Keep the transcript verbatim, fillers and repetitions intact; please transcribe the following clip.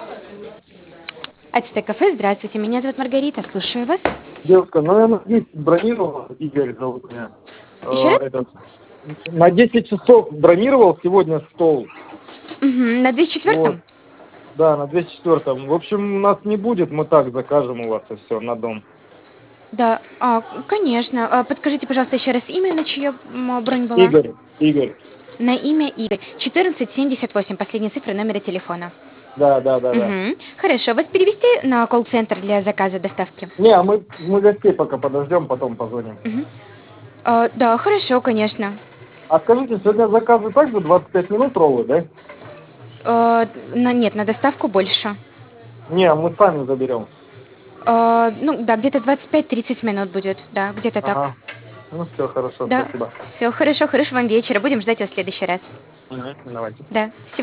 Ацтек кафе, здравствуйте, меня зовут Маргарита, слушаю вас. Девушка, ну я на десять бронировал, Игорь зовут меня. Еще Э, раз? этот, на десять часов бронировал сегодня стол. Угу, на двести Вот. четвёртом? Да, на двести четвёртом. В общем, у нас не будет, мы так закажем у вас и все, на дом. Да, а, конечно. А, подскажите, пожалуйста, еще раз имя, на чье м, бронь была? Игорь, Игорь. На имя Игорь. четырнадцать семьдесят восемь, последние цифры номера телефона. Да, да, да, да. Угу. Хорошо, вас перевести на колл-центр для заказа доставки? Не, а мы, мы гостей пока подождем, потом позвоним. Угу. А, да, хорошо, конечно. А скажите, сегодня заказы также двадцать пять минут роллы, да? А, на, нет, на доставку больше. Не, мы сами заберем. А, ну, да, где-то двадцать пять тридцать минут будет, да, где-то так. Ага. Ну все, хорошо, Да, спасибо. все, хорошо, хорошего вам вечера. Будем ждать вас в следующий раз. Мгм, давайте. Да, всего